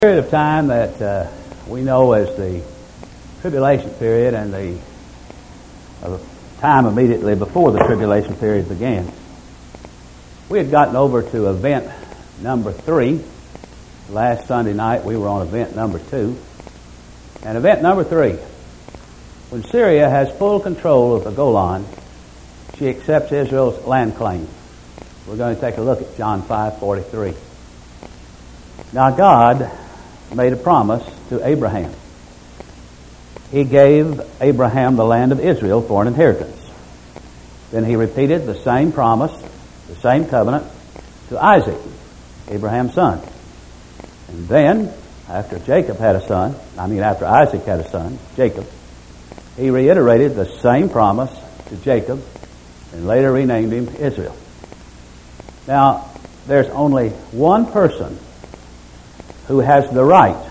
Period of time that we know as the tribulation period and the time immediately before the tribulation period began. We had gotten over to event number 3. Last Sunday night we were on event number 2. And event number 3, when Syria has full control of the Golan, she accepts Israel's land claim. We're going to take a look at John 5:43. Now God made a promise to Abraham. He gave Abraham the land of Israel for an inheritance. Then he repeated the same promise, the same covenant, to Isaac, Abraham's son. And then, after Isaac had a son, Jacob, he reiterated the same promise to Jacob and later renamed him Israel. Now, there's only one person who has the right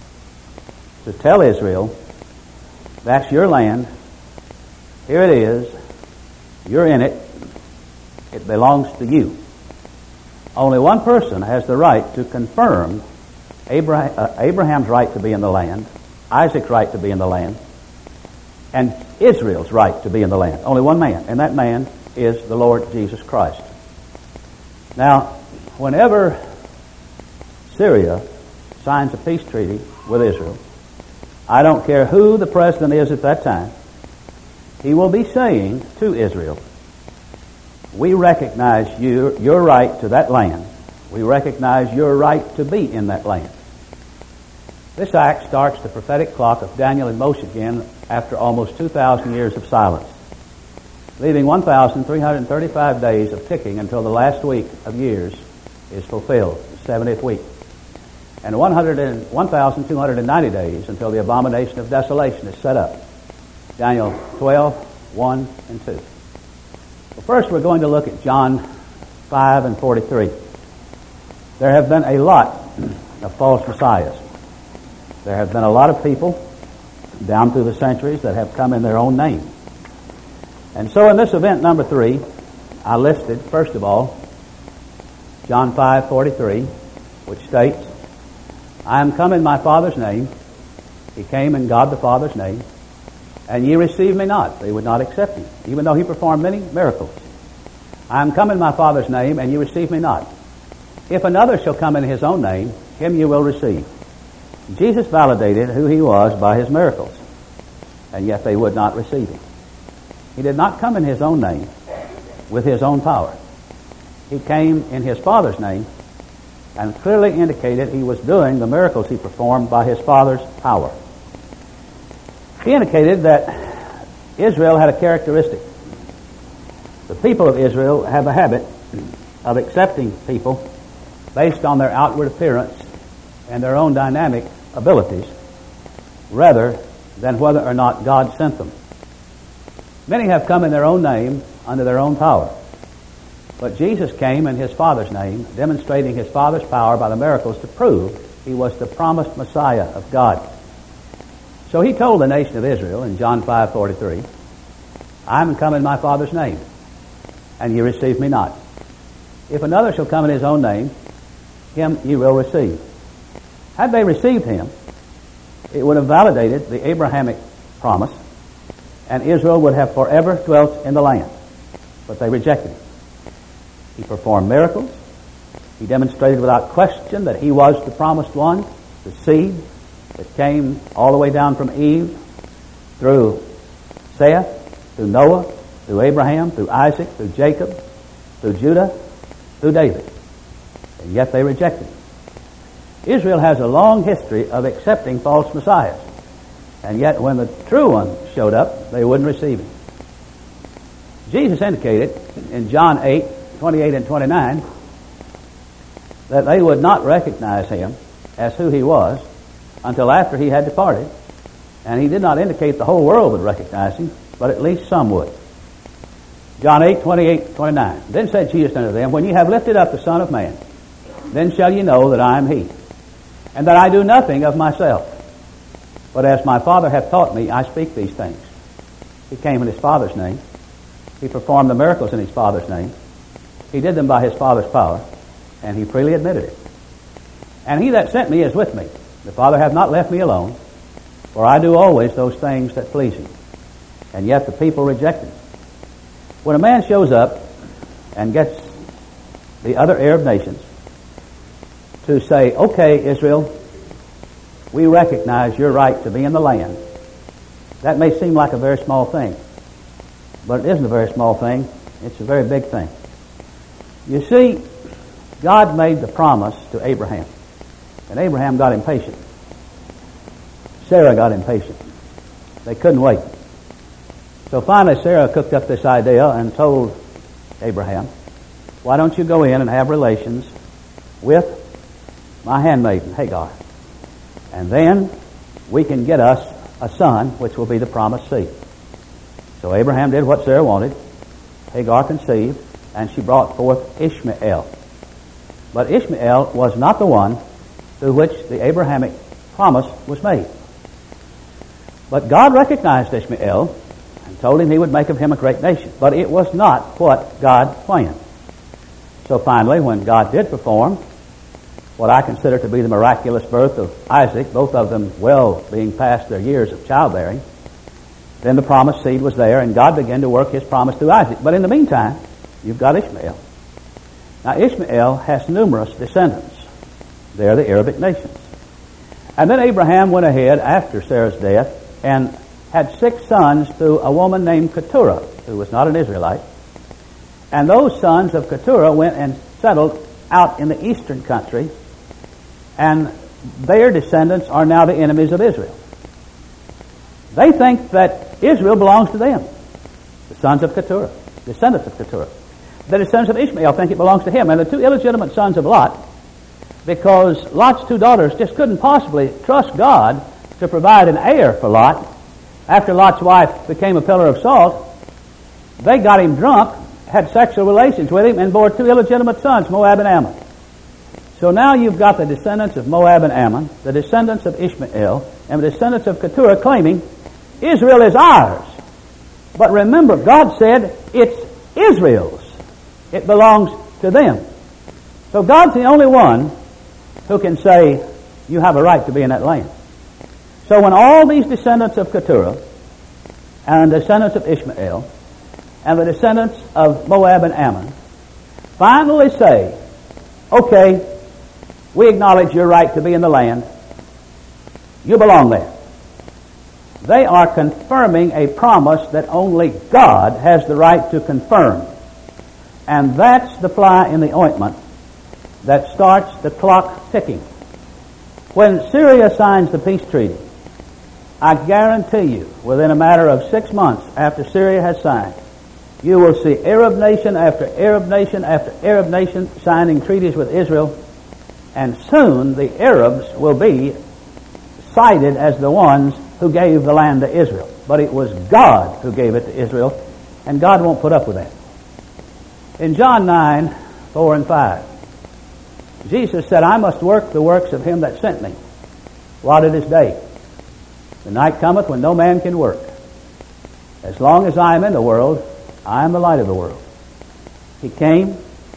to tell Israel, that's your land, here it is, you're in it, it belongs to you. Only one person has the right to confirm Abraham's right to be in the land, Isaac's right to be in the land, and Israel's right to be in the land. Only one man, and that man is the Lord Jesus Christ. Now, whenever Syria signs a peace treaty with Israel, I don't care who the president is at that time, he will be saying to Israel, we recognize your right to that land. We recognize your right to be in that land. This act starts the prophetic clock of Daniel in motion again after almost 2,000 years of silence, leaving 1,335 days of ticking until the last week of years is fulfilled, the 70th week. And 1,290 days until the abomination of desolation is set up. Daniel 12, 1 and 2. Well, first we're going to look at John 5 and 43. There have been a lot of false messiahs. There have been a lot of people down through the centuries that have come in their own name. And so in this event number 3, I listed, first of all, John 5:43, which states, I am come in my Father's name. He came in God the Father's name. And ye receive me not. They would not accept him, even though he performed many miracles. I am come in my Father's name, and ye receive me not. If another shall come in his own name, him you will receive. Jesus validated who he was by his miracles, and yet they would not receive him. He did not come in his own name with his own power. He came in his Father's name and clearly indicated he was doing the miracles he performed by his Father's power. He indicated that Israel had a characteristic. The people of Israel have a habit of accepting people based on their outward appearance and their own dynamic abilities rather than whether or not God sent them. Many have come in their own name under their own power. But Jesus came in his Father's name, demonstrating his Father's power by the miracles to prove he was the promised Messiah of God. So he told the nation of Israel in John 5:43, I am come in my Father's name, and ye receive me not. If another shall come in his own name, him ye will receive. Had they received him, it would have validated the Abrahamic promise, and Israel would have forever dwelt in the land. But they rejected him. He performed miracles. He demonstrated without question that he was the promised one, the seed that came all the way down from Eve, through Seth, through Noah, through Abraham, through Isaac, through Jacob, through Judah, through David. And yet they rejected him. Israel has a long history of accepting false messiahs. And yet when the true one showed up, they wouldn't receive him. Jesus indicated in John 8:28 and 29, that they would not recognize him as who he was until after he had departed. And he did not indicate the whole world would recognize him, but at least some would. John 8:28, 29. Then said Jesus unto them, when ye have lifted up the Son of Man, then shall ye know that I am he, and that I do nothing of myself, but as my Father hath taught me, I speak these things. He came in his Father's name. He performed the miracles in his Father's name. He did them by his Father's power, and he freely admitted it. And he that sent me is with me. The Father hath not left me alone, for I do always those things that please him. And yet the people rejected him. When a man shows up and gets the other Arab nations to say, okay, Israel, we recognize your right to be in the land, that may seem like a very small thing, but it isn't a very small thing. It's a very big thing. You see, God made the promise to Abraham, and Abraham got impatient. Sarah got impatient. They couldn't wait. So finally Sarah cooked up this idea and told Abraham, why don't you go in and have relations with my handmaiden Hagar, and then we can get us a son, which will be the promised seed. So Abraham did what Sarah wanted. Hagar conceived, and she brought forth Ishmael. But Ishmael was not the one through which the Abrahamic promise was made. But God recognized Ishmael and told him he would make of him a great nation. But it was not what God planned. So finally, when God did perform what I consider to be the miraculous birth of Isaac, both of them well being past their years of childbearing, then the promised seed was there, and God began to work his promise through Isaac. But in the meantime, you've got Ishmael. Now Ishmael has numerous descendants. They're the Arabic nations. And then Abraham went ahead after Sarah's death and had 6 sons through a woman named Keturah, who was not an Israelite. And those sons of Keturah went and settled out in the eastern country, and their descendants are now the enemies of Israel. They think that Israel belongs to them, the sons of Keturah, descendants of Keturah. The descendants of Ishmael think it belongs to him, and the 2 illegitimate sons of Lot, because Lot's 2 daughters just couldn't possibly trust God to provide an heir for Lot. After Lot's wife became a pillar of salt, they got him drunk, had sexual relations with him, and bore 2 illegitimate sons, Moab and Ammon. So now you've got the descendants of Moab and Ammon, the descendants of Ishmael, and the descendants of Keturah claiming Israel is ours. But remember, God said it's Israel's. It belongs to them. So God's the only one who can say you have a right to be in that land. So when all these descendants of Keturah and the descendants of Ishmael and the descendants of Moab and Ammon finally say, okay, we acknowledge your right to be in the land, you belong there, they are confirming a promise that only God has the right to confirm. And that's the fly in the ointment that starts the clock ticking. When Syria signs the peace treaty, I guarantee you, within a matter of 6 months after Syria has signed, you will see Arab nation after Arab nation after Arab nation signing treaties with Israel, and soon the Arabs will be cited as the ones who gave the land to Israel. But it was God who gave it to Israel, and God won't put up with that. In John 9, 4 and 5, Jesus said, I must work the works of him that sent me while it is day. The night cometh when no man can work. As long as I am in the world, I am the light of the world. He came.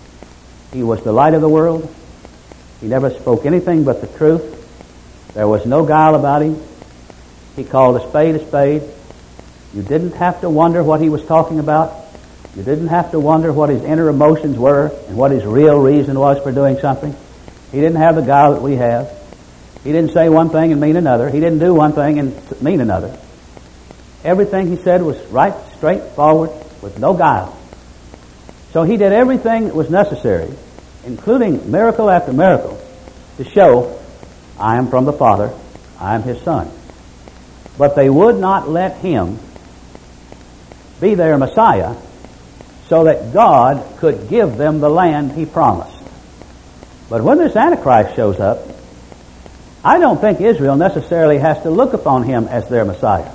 He was the light of the world. He never spoke anything but the truth. There was no guile about him. He called a spade a spade. You didn't have to wonder what he was talking about. You didn't have to wonder what his inner emotions were and what his real reason was for doing something. He didn't have the guile that we have. He didn't say one thing and mean another. He didn't do one thing and mean another. Everything he said was right, straightforward, with no guile. So he did everything that was necessary, including miracle after miracle, to show, I am from the Father, I am his Son. But they would not let him be their Messiah so that God could give them the land he promised. But when this Antichrist shows up, I don't think Israel necessarily has to look upon him as their Messiah.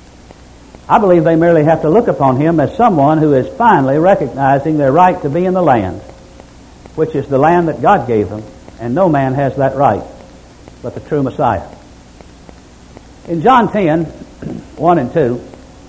I believe they merely have to look upon him as someone who is finally recognizing their right to be in the land, which is the land that God gave them, and no man has that right but the true Messiah. In John 10, 1 and 2,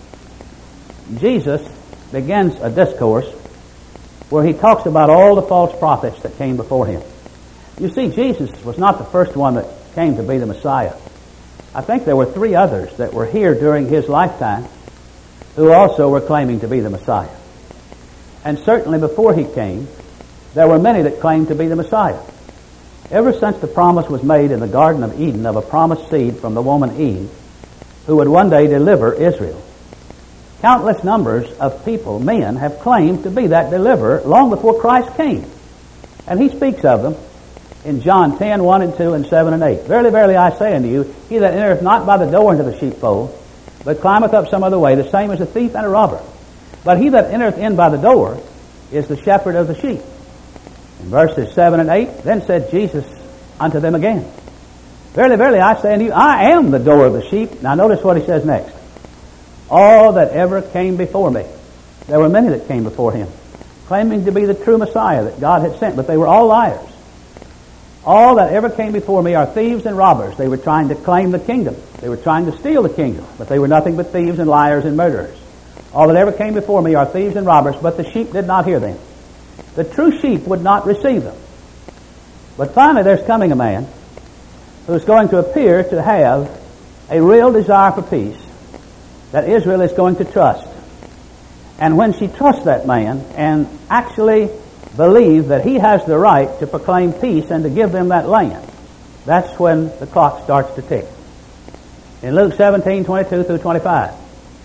Jesus begins a discourse where he talks about all the false prophets that came before him. You see, Jesus was not the first one that came to be the Messiah. I think there were 3 others that were here during his lifetime who also were claiming to be the Messiah. And certainly before he came, there were many that claimed to be the Messiah. Ever since the promise was made in the Garden of Eden of a promised seed from the woman Eve, who would one day deliver Israel, countless numbers of people, men, have claimed to be that deliverer long before Christ came. And he speaks of them in John 10, 1 and 2 and 7 and 8. Verily, verily, I say unto you, he that entereth not by the door into the sheepfold, but climbeth up some other way, the same is a thief and a robber. But he that entereth in by the door is the shepherd of the sheep. In verses 7 and 8, then said Jesus unto them again, Verily, verily, I say unto you, I am the door of the sheep. Now notice what he says next. All that ever came before me. There were many that came before him, claiming to be the true Messiah that God had sent, but they were all liars. All that ever came before me are thieves and robbers. They were trying to claim the kingdom. They were trying to steal the kingdom, but they were nothing but thieves and liars and murderers. All that ever came before me are thieves and robbers, but the sheep did not hear them. The true sheep would not receive them. But finally there's coming a man who's going to appear to have a real desire for peace that Israel is going to trust. And when she trusts that man and actually believe that he has the right to proclaim peace and to give them that land, that's when the clock starts to tick. In Luke 17, 22 through 25.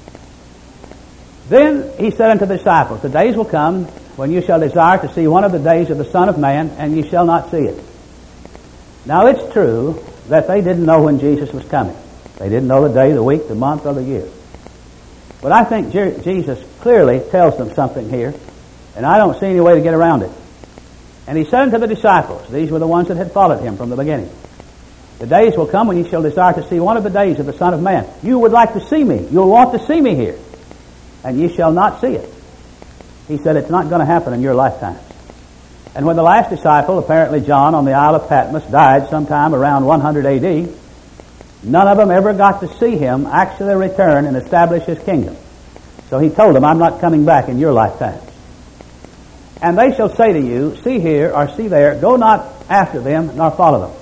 Then he said unto the disciples, The days will come when you shall desire to see one of the days of the Son of Man, and ye shall not see it. Now it's true that they didn't know when Jesus was coming. They didn't know the day, the week, the month, or the year. But I think Jesus clearly tells them something here, and I don't see any way to get around it. And he said unto the disciples, these were the ones that had followed him from the beginning, The days will come when ye shall desire to see one of the days of the Son of Man. You would like to see me. You'll want to see me here. And ye shall not see it. He said it's not going to happen in your lifetime. And when the last disciple, apparently John, on the Isle of Patmos, died sometime around 100 A.D., none of them ever got to see him actually return and establish his kingdom. So he told them, I'm not coming back in your lifetime. And they shall say to you, See here or see there, go not after them, nor follow them.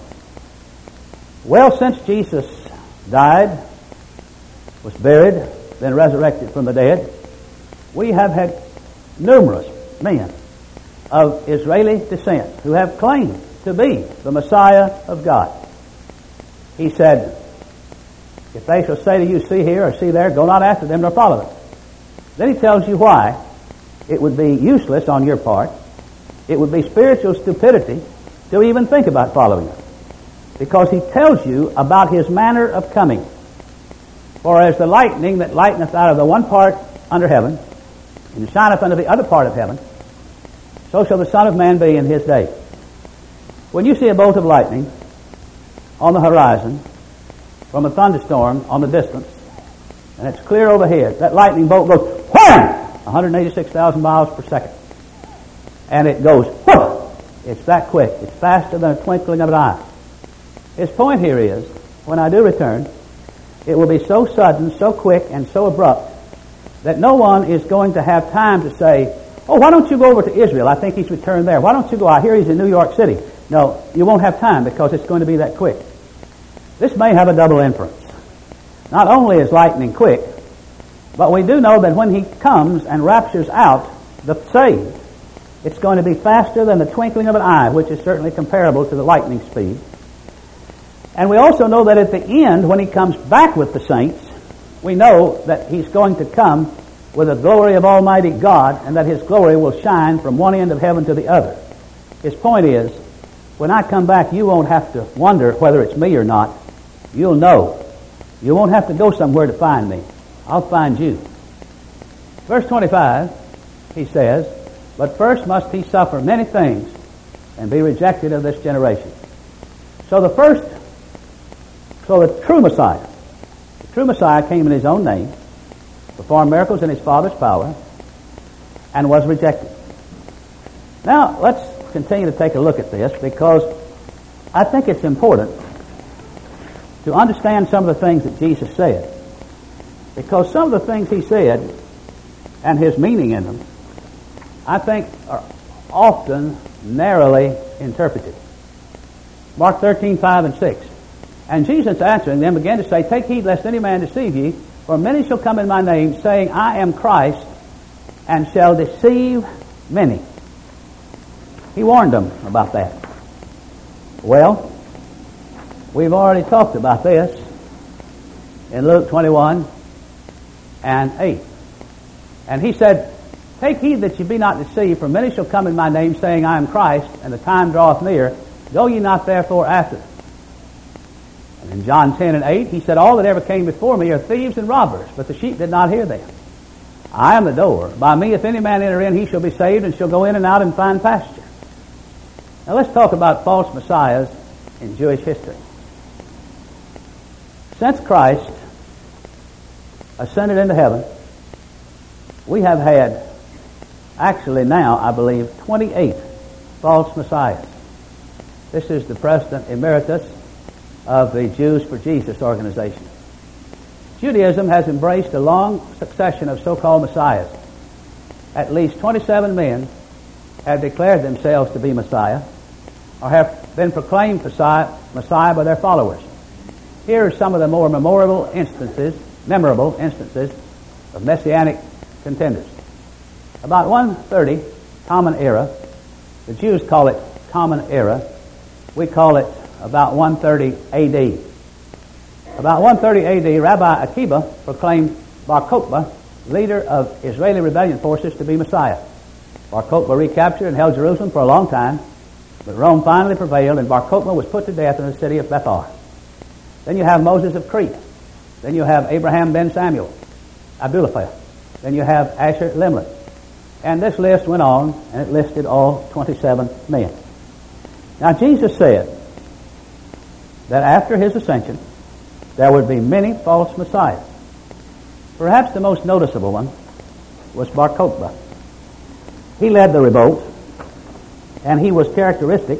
Well, since Jesus died, was buried, then resurrected from the dead, we have had numerous men of Israeli descent who have claimed to be the Messiah of God. He said, If they shall say to you, See here or see there, go not after them nor follow them. Then he tells you why it would be useless on your part. It would be spiritual stupidity to even think about following them. Because he tells you about his manner of coming. For as the lightning that lighteneth out of the one part under heaven, and shineth unto the other part of heaven, so shall the Son of Man be in his day. When you see a bolt of lightning on the horizon, from a thunderstorm on the distance, and it's clear overhead, that lightning bolt goes wham! 186,000 miles per second. And it goes whoosh! It's that quick. It's faster than a twinkling of an eye. His point here is, when I do return, it will be so sudden, so quick, and so abrupt that no one is going to have time to say, Oh, why don't you go over to Israel? I think he's returned there. Why don't you go? I hear he's in New York City. No, you won't have time because it's going to be that quick. This may have a double inference. Not only is lightning quick, but we do know that when he comes and raptures out the saved, it's going to be faster than the twinkling of an eye, which is certainly comparable to the lightning speed. And we also know that at the end, when he comes back with the saints, we know that he's going to come with the glory of Almighty God, and that his glory will shine from one end of heaven to the other. His point is, when I come back, you won't have to wonder whether it's me or not. You'll know. You won't have to go somewhere to find me. I'll find you. Verse 25, he says, But first must he suffer many things and be rejected of this generation. So the true Messiah came in his own name, performed miracles in his Father's power, and was rejected. Now, let's continue to take a look at this, because I think it's important to understand some of the things that Jesus said. Because some of the things he said, and his meaning in them, I think are often narrowly interpreted. Mark 13, 5 and 6. And Jesus answering them began to say, Take heed lest any man deceive ye, for many shall come in my name, saying, I am Christ, and shall deceive many. He warned them about that. Well, we've already talked about this in Luke 21 and 8. And he said, Take heed that ye be not deceived, for many shall come in my name, saying, I am Christ, and the time draweth near. Go ye not therefore after them. And in John 10 and 8, he said, All that ever came before me are thieves and robbers, but the sheep did not hear them. I am the door. By me, if any man enter in, he shall be saved, and shall go in and out and find pasture. Now let's talk about false messiahs in Jewish history. Since Christ ascended into heaven, we have had, actually now, I believe, 28 false messiahs. This is the President Emeritus of the Jews for Jesus organization. Judaism has embraced a long succession of so-called messiahs. At least 27 men have declared themselves to be Messiah, or have been proclaimed Messiah by their followers. Here are some of the more memorable instances of messianic contenders. About 130 Common Era, the Jews call it Common Era, we call it about 130 A.D. About 130 A.D., Rabbi Akiba proclaimed Bar Kokhba, leader of Israeli rebellion forces, to be Messiah. Bar Kokhba recaptured and held Jerusalem for a long time, but Rome finally prevailed, and Bar Kokhba was put to death in the city of Bethar. Then you have Moses of Crete. Then you have Abraham ben Samuel, Abulaphel. Then you have Asher Limlin. And this list went on, and it listed all 27 men. Now Jesus said that after his ascension, there would be many false messiahs. Perhaps the most noticeable one was Bar Kokhba. He led the revolt, and he was characteristic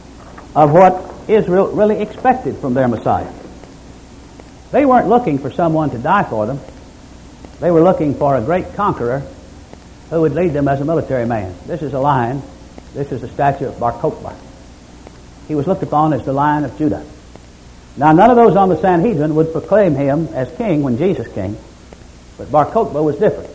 of what Israel really expected from their Messiah. They weren't looking for someone to die for them. They were looking for a great conqueror who would lead them as a military man. This is a lion. This is a statue of Bar Kokhba. He was looked upon as the Lion of Judah. Now, none of those on the Sanhedrin would proclaim him as king when Jesus came, but Bar Kokhba was different.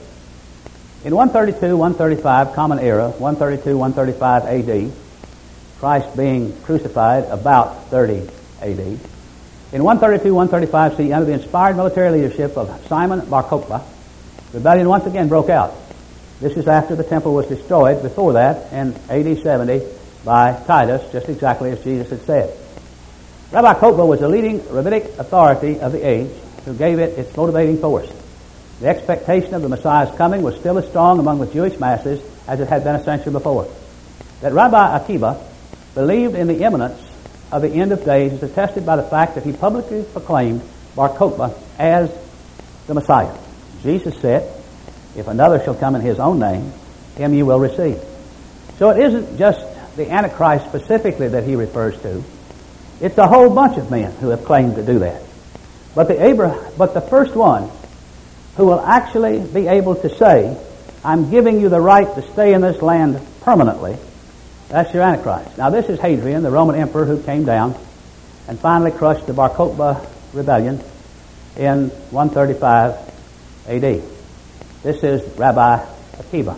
In 132, 135, Common Era, 132, 135 A.D., Christ being crucified about 30 A.D., in 132, 135 C., under the inspired military leadership of Simon Bar Kokhba, rebellion once again broke out. This is after the temple was destroyed before that in AD 70 by Titus, just exactly as Jesus had said. Rabbi Kokhba was the leading rabbinic authority of the age who gave it its motivating force. The expectation of the Messiah's coming was still as strong among the Jewish masses as it had been a century before. That Rabbi Akiba believed in the imminence of the end of days is attested by the fact that he publicly proclaimed Bar Kokhba as the Messiah. Jesus said, If another shall come in his own name, him you will receive. So it isn't just the Antichrist specifically that he refers to. It's a whole bunch of men who have claimed to do that. But the first one who will actually be able to say, I'm giving you the right to stay in this land permanently, that's your Antichrist. Now this is Hadrian, the Roman emperor who came down and finally crushed the Bar Kokhba rebellion in 135 A.D. This is Rabbi Akiba.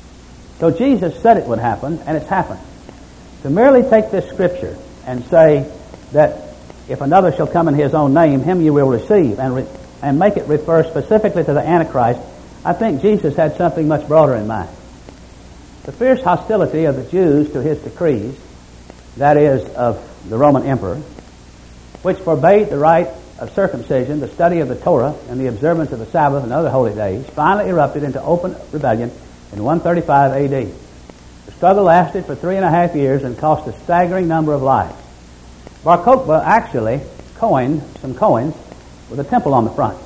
So Jesus said it would happen, and it's happened. To merely take this scripture and say that if another shall come in his own name, him you will receive, and make it refer specifically to the Antichrist, I think Jesus had something much broader in mind. The fierce hostility of the Jews to his decrees, that is, of the Roman emperor, which forbade the rite of circumcision, the study of the Torah, and the observance of the Sabbath and other holy days, finally erupted into open rebellion in 135 A.D. The struggle lasted for 3.5 years and cost a staggering number of lives. Bar Kokhba actually coined some coins with a temple on the front.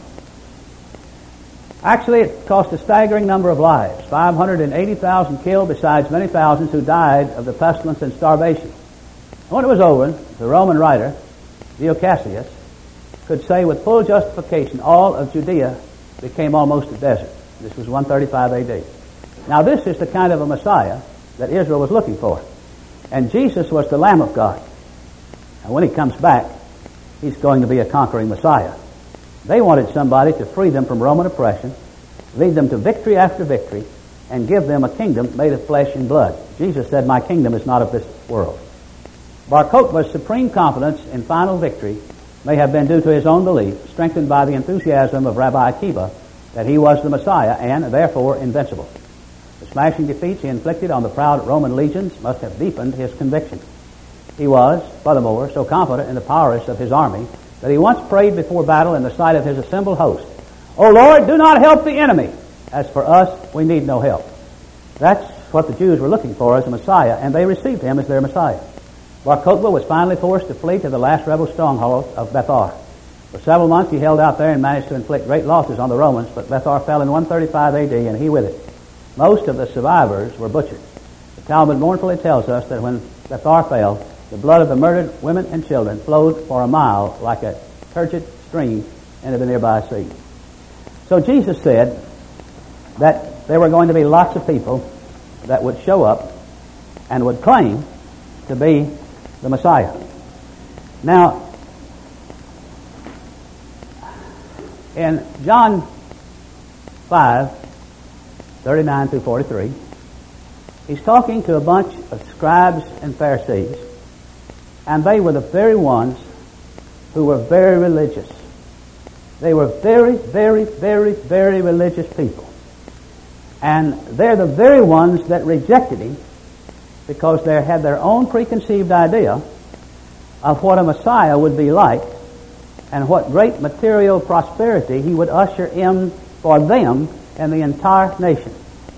Actually, it cost a staggering number of lives, 580,000 killed, besides many thousands who died of the pestilence and starvation. When it was over, the Roman writer, Dio Cassius, could say with full justification, all of Judea became almost a desert. This was 135 A.D. Now this is the kind of a Messiah that Israel was looking for. And Jesus was the Lamb of God. And when he comes back, he's going to be a conquering Messiah. They wanted somebody to free them from Roman oppression, lead them to victory after victory, and give them a kingdom made of flesh and blood. Jesus said, "My kingdom is not of this world." Bar Kokhba's supreme confidence in final victory may have been due to his own belief, strengthened by the enthusiasm of Rabbi Akiba, that he was the Messiah and, therefore, invincible. The smashing defeats he inflicted on the proud Roman legions must have deepened his conviction. He was, furthermore, so confident in the prowess of his army that he once prayed before battle in the sight of his assembled host, "O Lord, do not help the enemy. As for us, we need no help." That's what the Jews were looking for as a Messiah, and they received him as their Messiah. Bar Kokhba was finally forced to flee to the last rebel stronghold of Bethar. For several months he held out there and managed to inflict great losses on the Romans, but Bethar fell in 135 A.D., and he with it. Most of the survivors were butchered. The Talmud mournfully tells us that when Bethar fell, the blood of the murdered women and children flowed for a mile like a turgid stream into the nearby sea. So Jesus said that there were going to be lots of people that would show up and would claim to be the Messiah. Now, in John 5:39 through 43, he's talking to a bunch of scribes and Pharisees, and they were the very ones who were very religious. They were very, very, very, very religious people. And they're the very ones that rejected him because they had their own preconceived idea of what a Messiah would be like and what great material prosperity he would usher in for them and the entire nation.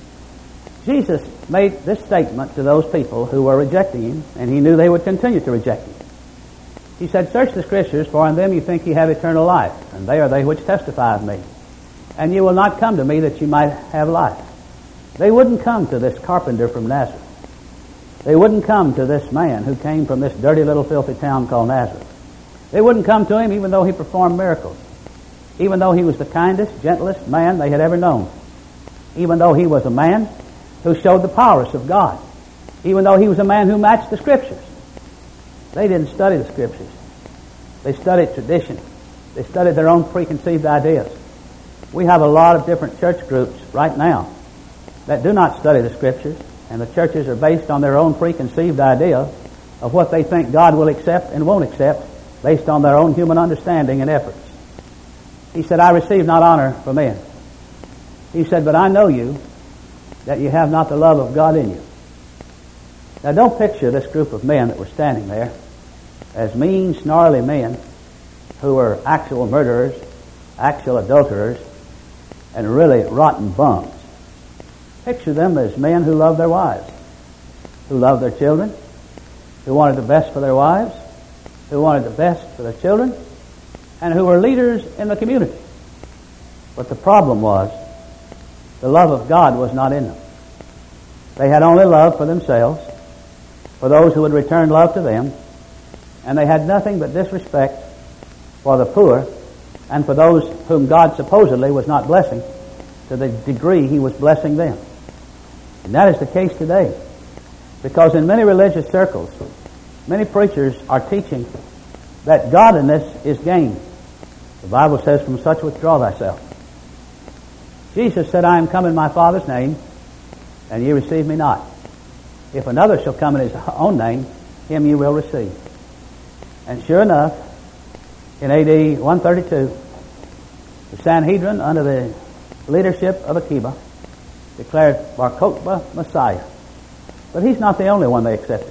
Jesus made this statement to those people who were rejecting him, and he knew they would continue to reject him. He said, "Search the Scriptures, for in them you think you have eternal life, and they are they which testify of me. And you will not come to me that you might have life." They wouldn't come to this carpenter from Nazareth. They wouldn't come to this man who came from this dirty little filthy town called Nazareth. They wouldn't come to him even though he performed miracles, even though he was the kindest, gentlest man they had ever known, even though he was a man who showed the prowess of God, even though he was a man who matched the Scriptures. They didn't study the Scriptures. They studied tradition. They studied their own preconceived ideas. We have a lot of different church groups right now that do not study the Scriptures, and the churches are based on their own preconceived idea of what they think God will accept and won't accept based on their own human understanding and efforts. He said, "I receive not honor from men." He said, "But I know you, that you have not the love of God in you." Now don't picture this group of men that were standing there as mean, snarly men who were actual murderers, actual adulterers, and really rotten bums. Picture them as men who loved their wives, who loved their children, who wanted the best for their wives, who wanted the best for their children, and who were leaders in the community. But the problem was, the love of God was not in them. They had only love for themselves, for those who would return love to them, and they had nothing but disrespect for the poor and for those whom God supposedly was not blessing to the degree he was blessing them. And that is the case today, because in many religious circles, many preachers are teaching that godliness is gain. The Bible says, "From such withdraw thyself." Jesus said, "I am come in my Father's name, and ye receive me not. If another shall come in his own name, him you will receive." And sure enough, in AD 132, the Sanhedrin, under the leadership of Akiba, declared Bar Kokhba Messiah. But he's not the only one they accepted.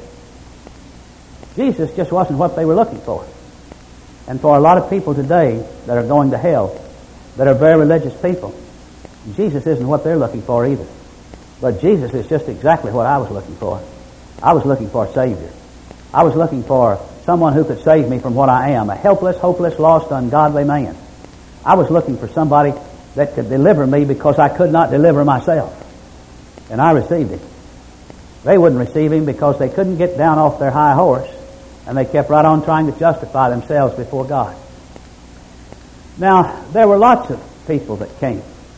Jesus just wasn't what they were looking for. And for a lot of people today that are going to hell, that are very religious people, Jesus isn't what they're looking for either. But Jesus is just exactly what I was looking for. I was looking for a Savior. I was looking for someone who could save me from what I am, a helpless, hopeless, lost, ungodly man. I was looking for somebody that could deliver me because I could not deliver myself. And I received him. They wouldn't receive him because they couldn't get down off their high horse, and they kept right on trying to justify themselves before God. Now, there were lots of people that came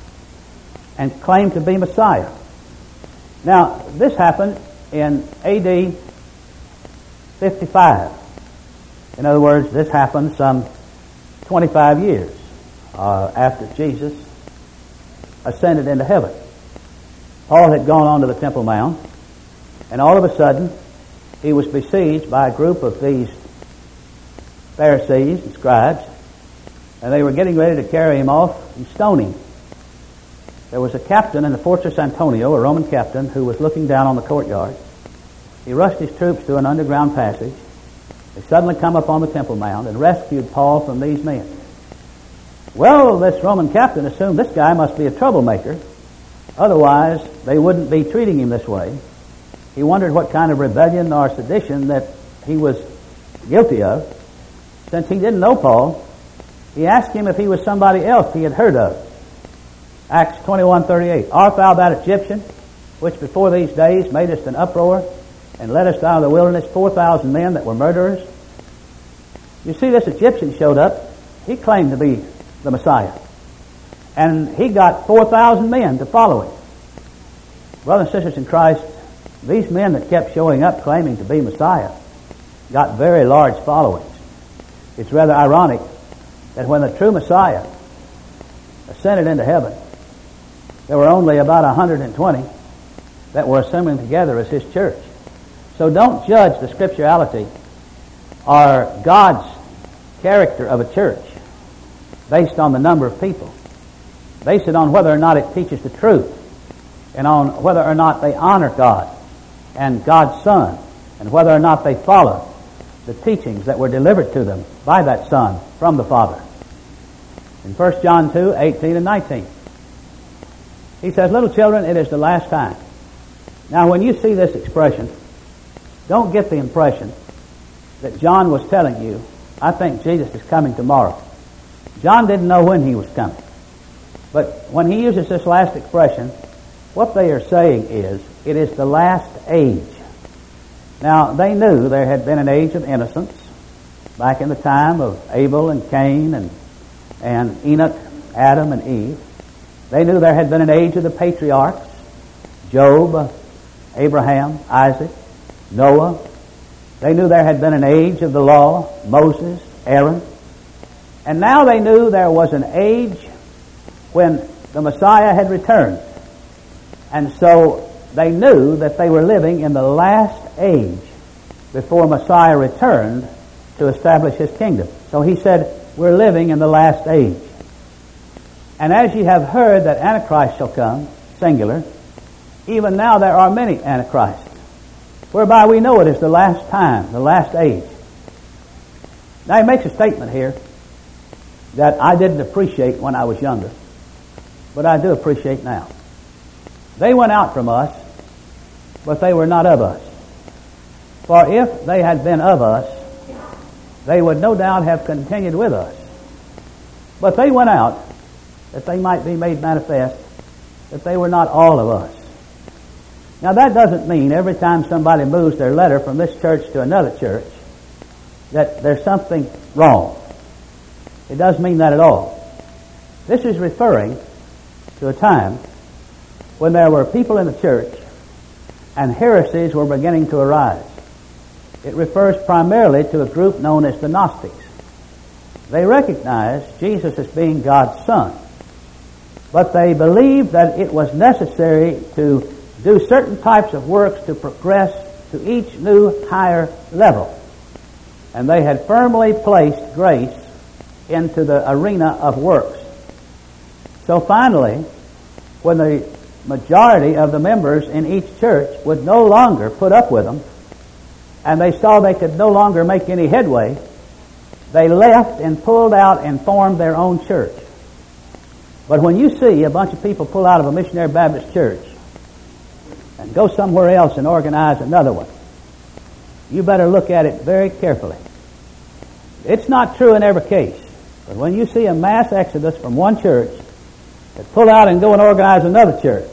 and claimed to be Messiah. Now, this happened in AD 55. In other words, this happened some 25 years after Jesus ascended into heaven. Paul had gone on to the Temple Mount, and all of a sudden he was besieged by a group of these Pharisees and scribes, and they were getting ready to carry him off and stone him. There was a captain in the Fortress Antonia, a Roman captain, who was looking down on the courtyard. He rushed his troops to an underground passage. They suddenly come up on the Temple Mount and rescued Paul from these men. Well, this Roman captain assumed this guy must be a troublemaker. Otherwise, they wouldn't be treating him this way. He wondered what kind of rebellion or sedition that he was guilty of. Since he didn't know Paul, he asked him if he was somebody else he had heard of. Acts 21:38. Art thou that Egyptian, which before these days madest an uproar, and leddest out of the wilderness 4,000 men that were murderers? You see, this Egyptian showed up. He claimed to be the Messiah. And he got 4,000 men to follow him. Brothers and sisters in Christ, these men that kept showing up claiming to be Messiah got very large followings. It's rather ironic that when the true Messiah ascended into heaven, there were only about 120 that were assembling together as his church. So don't judge the scripturality or God's character of a church based on the number of people. Base it on whether or not it teaches the truth, and on whether or not they honor God and God's Son, and whether or not they follow the teachings that were delivered to them by that Son from the Father. In 1 John 2:18 and 19, he says, "Little children, it is the last time." Now, when you see this expression, don't get the impression that John was telling you, I think Jesus is coming tomorrow. John didn't know when he was coming. But when he uses this last expression, what they are saying is, it is the last age. Now, they knew there had been an age of innocence back in the time of Abel and Cain and Enoch, Adam and Eve. They knew there had been an age of the patriarchs, Job, Abraham, Isaac, Noah. They knew there had been an age of the law, Moses, Aaron. And now they knew there was an age when the Messiah had returned. And so they knew that they were living in the last age before Messiah returned to establish his kingdom. So he said, we're living in the last age. And as ye have heard that Antichrist shall come, singular, even now there are many Antichrists, whereby we know it is the last time, the last age. Now he makes a statement here that I didn't appreciate when I was younger, but I do appreciate now. They went out from us, but they were not of us. For if they had been of us, they would no doubt have continued with us. But they went out that they might be made manifest that they were not all of us. Now that doesn't mean every time somebody moves their letter from this church to another church that there's something wrong. It doesn't mean that at all. This is referring to a time when there were people in the church and heresies were beginning to arise. It refers primarily to a group known as the Gnostics. They recognized Jesus as being God's Son, but they believed that it was necessary to do certain types of works to progress to each new higher level. And they had firmly placed grace into the arena of works. So finally, when the majority of the members in each church would no longer put up with them, and they saw they could no longer make any headway, they left and pulled out and formed their own church. But when you see a bunch of people pull out of a missionary Baptist church and go somewhere else and organize another one, you better look at it very carefully. It's not true in every case, but when you see a mass exodus from one church that pull out and go and organize another church,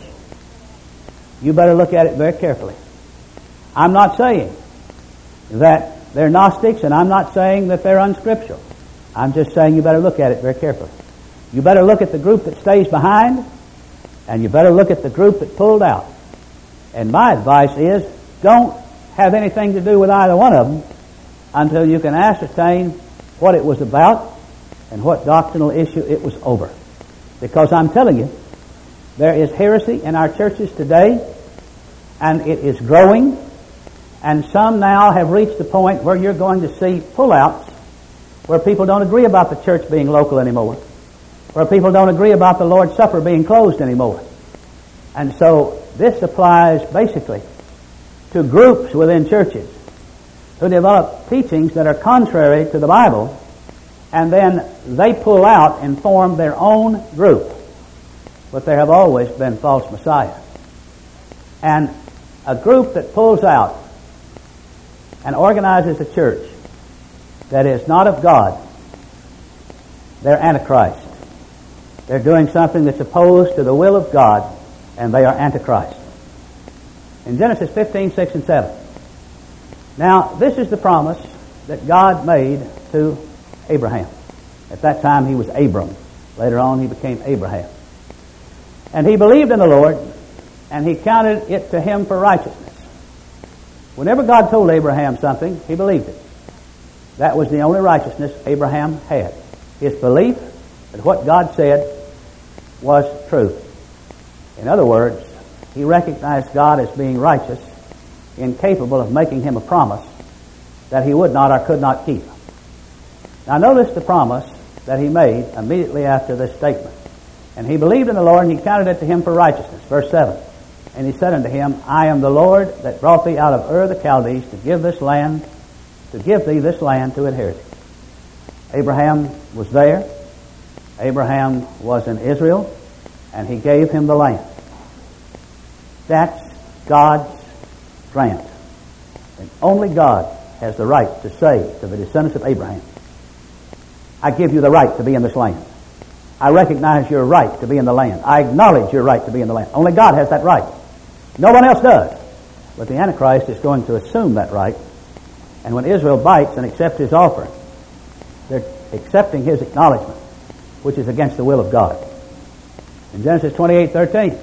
you better look at it very carefully. I'm not saying that they're Gnostics, and I'm not saying that they're unscriptural. I'm just saying you better look at it very carefully. You better look at the group that stays behind, and you better look at the group that pulled out. And my advice is, don't have anything to do with either one of them until you can ascertain what it was about and what doctrinal issue it was over. Because I'm telling you, there is heresy in our churches today, and it is growing, and some now have reached the point where you're going to see pullouts, where people don't agree about the church being local anymore, where people don't agree about the Lord's Supper being closed anymore. And so this applies basically to groups within churches who develop teachings that are contrary to the Bible, and then they pull out and form their own group. But there have always been false messiahs. And a group that pulls out and organizes a church that is not of God, they're Antichrist. They're doing something that's opposed to the will of God, and they are Antichrist. In Genesis 15, 6 and 7. Now, this is the promise that God made to Abraham. At that time, he was Abram. Later on, he became Abraham. And he believed in the Lord, and he counted it to him for righteousness. Whenever God told Abraham something, he believed it. That was the only righteousness Abraham had. His belief that what God said was true. In other words, he recognized God as being righteous, incapable of making him a promise that he would not or could not keep. Now notice the promise that he made immediately after this statement. And he believed in the Lord, and he counted it to him for righteousness. Verse 7. And he said unto him, I am the Lord that brought thee out of Ur the Chaldees to give thee this land to inherit it. Abraham was there. Abraham was in Israel, and he gave him the land. That's God's grant. And only God has the right to say to the descendants of Abraham, I give you the right to be in this land. I recognize your right to be in the land. I acknowledge your right to be in the land. Only God has that right. No one else does. But the Antichrist is going to assume that right. And when Israel bites and accepts his offer, they're accepting his acknowledgement, which is against the will of God. In Genesis 28:13,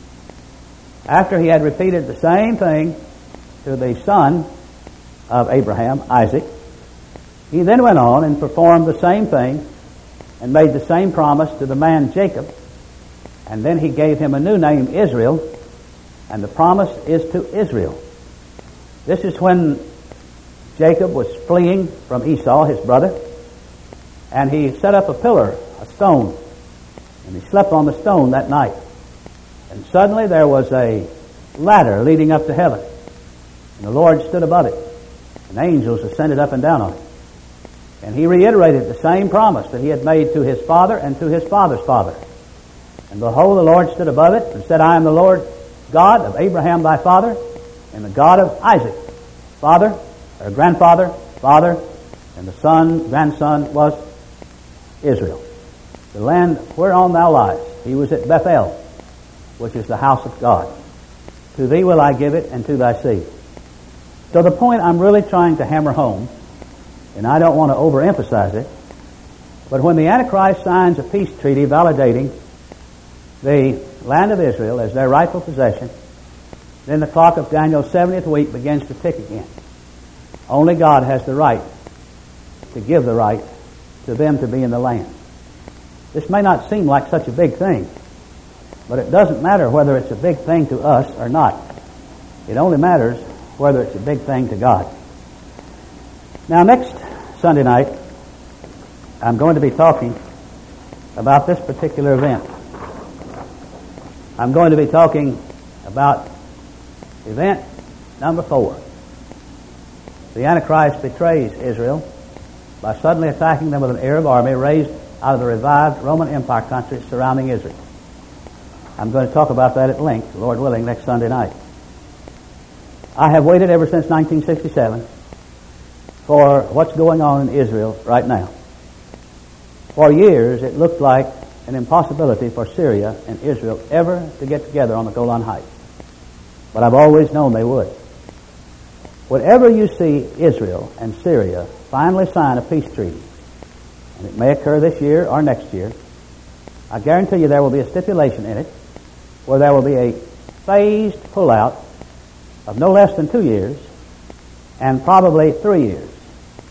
after he had repeated the same thing to the son of Abraham, Isaac, he then went on and performed the same thing and made the same promise to the man Jacob. And then he gave him a new name, Israel, and the promise is to Israel. This is when Jacob was fleeing from Esau, his brother, and he set up a pillar, a stone, and he slept on the stone that night. And suddenly there was a ladder leading up to heaven, and the Lord stood above it, and angels ascended up and down on it. And he reiterated the same promise that he had made to his father and to his father's father. And behold, the Lord stood above it and said, I am the Lord God of Abraham thy father, and the God of Isaac, father, or grandfather, father, and the son, grandson was Israel. The land whereon thou liest. He was at Bethel, which is the house of God. To thee will I give it, and to thy seed. So the point I'm really trying to hammer home, and I don't want to overemphasize it, but when the Antichrist signs a peace treaty validating the land of Israel as their rightful possession, then the clock of Daniel's 70th week begins to tick again. Only God has the right to give the right to them to be in the land. This may not seem like such a big thing, but it doesn't matter whether it's a big thing to us or not. It only matters whether it's a big thing to God. Now, next Sunday night, I'm going to be talking about this particular event. I'm going to be talking about event number 4. The Antichrist betrays Israel by suddenly attacking them with an Arab army raised out of the revived Roman Empire countries surrounding Israel. I'm going to talk about that at length, Lord willing, next Sunday night. I have waited ever since 1967 for what's going on in Israel right now. For years, it looked like an impossibility for Syria and Israel ever to get together on the Golan Heights. But I've always known they would. Whenever you see Israel and Syria finally sign a peace treaty, and it may occur this year or next year, I guarantee you there will be a stipulation in it where there will be a phased pullout of no less than 2 years and probably 3 years.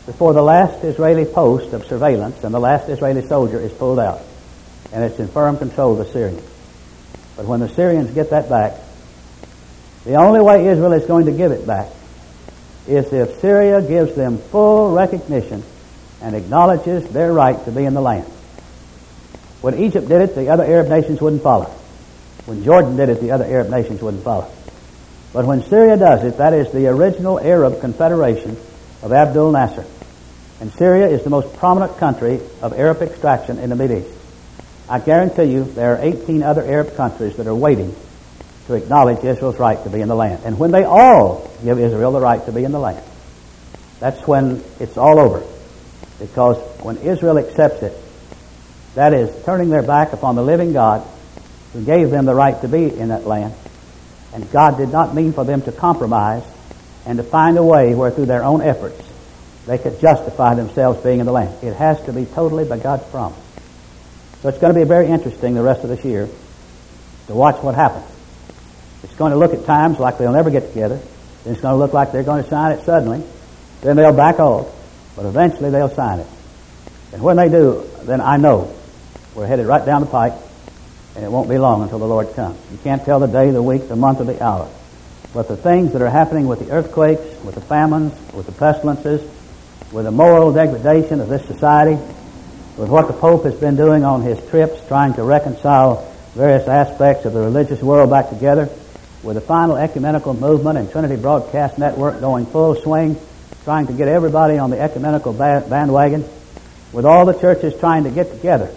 before the last Israeli post of surveillance and the last Israeli soldier is pulled out, and it's in firm control of the Syrians. But when the Syrians get that back, the only way Israel is going to give it back is if Syria gives them full recognition and acknowledges their right to be in the land. When Egypt did it, the other Arab nations wouldn't follow. When Jordan did it, the other Arab nations wouldn't follow. But when Syria does it, that is the original Arab confederation of Abdul Nasser. And Syria is the most prominent country of Arab extraction in the Middle East. I guarantee you there are 18 other Arab countries that are waiting to acknowledge Israel's right to be in the land. And when they all give Israel the right to be in the land, that's when it's all over. Because when Israel accepts it, that is turning their back upon the living God who gave them the right to be in that land. And God did not mean for them to compromise and to find a way where through their own efforts they could justify themselves being in the land. It has to be totally by God's promise. So it's going to be very interesting the rest of this year to watch what happens. It's going to look at times like they'll never get together. Then it's going to look like they're going to sign it suddenly. Then they'll back off. But eventually they'll sign it. And when they do, then I know we're headed right down the pike, and it won't be long until the Lord comes. You can't tell the day, the week, the month, or the hour. But the things that are happening with the earthquakes, with the famines, with the pestilences, with the moral degradation of this society, with what the Pope has been doing on his trips, trying to reconcile various aspects of the religious world back together, with the final ecumenical movement and Trinity Broadcast Network going full swing, trying to get everybody on the ecumenical bandwagon, with all the churches trying to get together.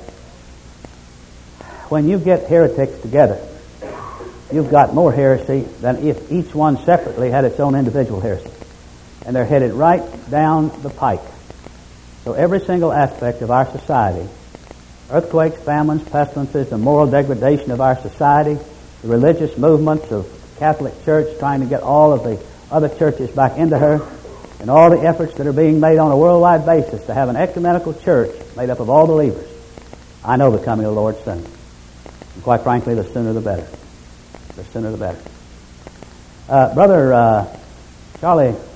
When you get heretics together, you've got more heresy than if each one separately had its own individual heresy. And they're headed right down the pike. So every single aspect of our society, earthquakes, famines, pestilences, the moral degradation of our society, the religious movements of the Catholic Church trying to get all of the other churches back into her, and all the efforts that are being made on a worldwide basis to have an ecumenical church made up of all believers. I know the coming of the Lord soon. And quite frankly, the sooner the better. The sooner the better. Brother Charlie